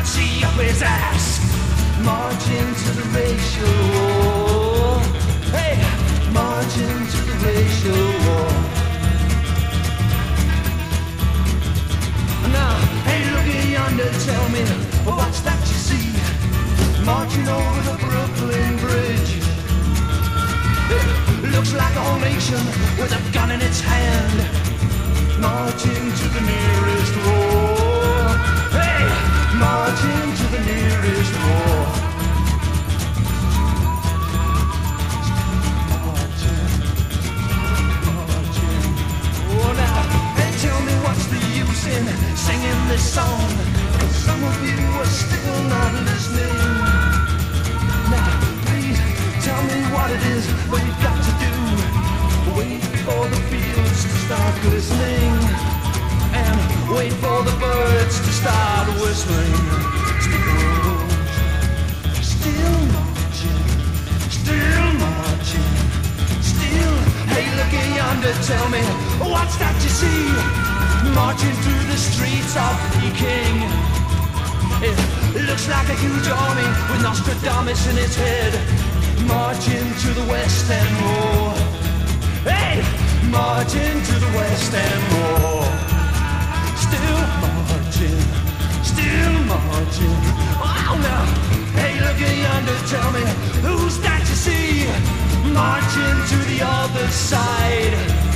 Nazi up his ass, marching to the racial war. Hey, marching to the racial war. Now, hey, look at yonder, tell me, what's that you see? Marching over the Brooklyn Bridge. It looks like a whole nation with a gun in its hand, marching to the nearest war. Hey, marching to the nearest war. Marching, marching. Oh, now, hey, tell me what's the use in singing this song? 'Cause some of you are still not listening. Now, please tell me what it is we've got to do. Wait for the fields to start glistening, and wait for the birds to start whistling. Still marching, still marching, still. Hey, look at yonder, tell me, what's that you see? Marching through the streets of Peking. It looks like a huge army with Nostradamus in its head, marching to the West End War. Hey, marching to the West End War. Still marching, still marching. Oh, now, hey, look at yonder, tell me, who's that you see? Marching to the other side.